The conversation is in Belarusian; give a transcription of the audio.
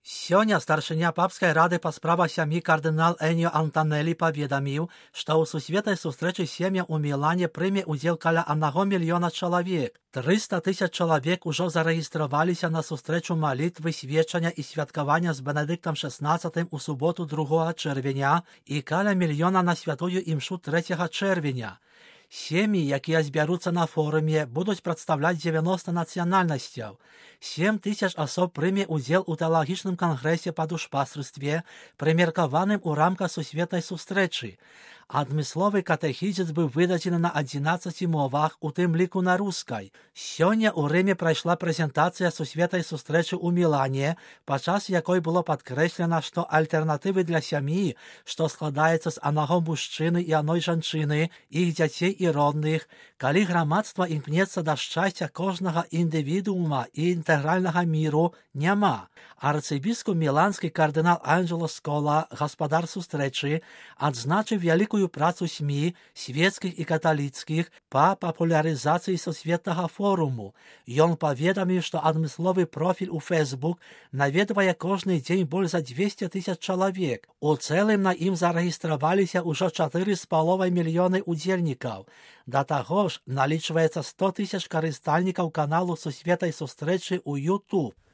Сёння старшыня папскай рады па справах сям'і кардынал Эніо Антанелі паведаміў, што ў сусветнай сустрэчы сем'я ў Мілане прыме ўдзел каля 1 мільёна чалавек. 300 000 чалавек ужо зарэгістраваліся на сустрэчу малітвы, сведчання і святкавання з Бенедыктам XVI у суботу 2 чэрвеня і каля мільёна на святую імшу 3 чэрвеня. Сем'і, якія збяруцца на форуме, будуць прадстаўляць 90 нацыянальнасцяў. 7 000 асоб прыме ўдзел у тэалагічным кангрэсе па душпастырстве, прымеркаваным у рамках сусветнай сустрэчы. Адмысловы катэхізіс быў выдадзены на 11 мовах, у тым ліку на рускай. Сёння ў Рыме прайшла прэзентацыя сусветнай сустрэчы ў Мілане, падчас якой было падкрэслена, што альтэрнатывы для сям'і, што складаецца з аднаго мужчыны і адной жанчыны, іх дзяцей і родных, калі грамадства імкнецца да шчасця кожнага індывідуума і інтэгральнага міру, няма. Арцыбіскуп міланскі кардынал Анджело Скола, гаспадар сустрэчы, адзначыў вялікую працу СМІ, свецкіх і каталіцкіх, па папулярызацыі сусветнага форуму. Ён паведаміў, што адмысловы профіль у Facebook наведвае кожны дзень больш за 200 000 чалавек. У цэлым на ім зарэгістраваліся ўжо 4,5 мільёны удзельнікаў. Да таго ж, налічваецца 100 000 карыстальнікаў каналу сусветнай сустрэчы ў YouTube.